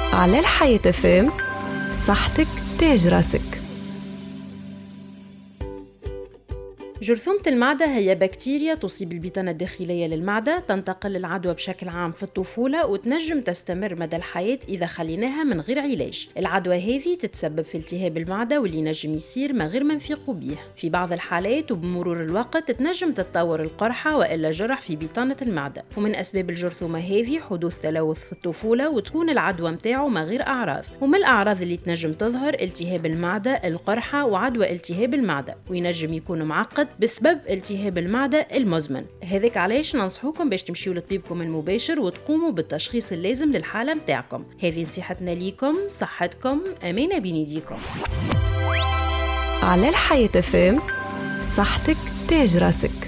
على الحياة فام، صحتك تاج راسك. جرثومة المعدة هي بكتيريا تصيب البطانة الداخلية للمعدة، تنتقل العدوى بشكل عام في الطفولة وتنجم تستمر مدى الحياة إذا خليناها من غير علاج. العدوى هذه تتسبب في التهاب المعدة واللي نجم يصير من غير ما نفيقوا بيه. في بعض الحالات وبمرور الوقت تنجم تتطور القرحة وإلا جرح في بطانة المعدة، ومن أسباب الجرثومة هذه حدوث تلوث في الطفولة وتكون العدوى متاعه من غير أعراض. ومن الأعراض اللي تنجم تظهر التهاب المعدة، القرحة وعدوى التهاب المعدة، وينجم يكون معقد بسبب التهاب المعدة المزمن. هذاك علاش ننصحوكم باش تمشيوا لطبيبكم المباشر وتقوموا بالتشخيص اللازم للحالة متاعكم. هذه نصيحتنا ليكم، صحتكم أمانة بين يديكم. على الحياة فام، صحتك تاج راسك.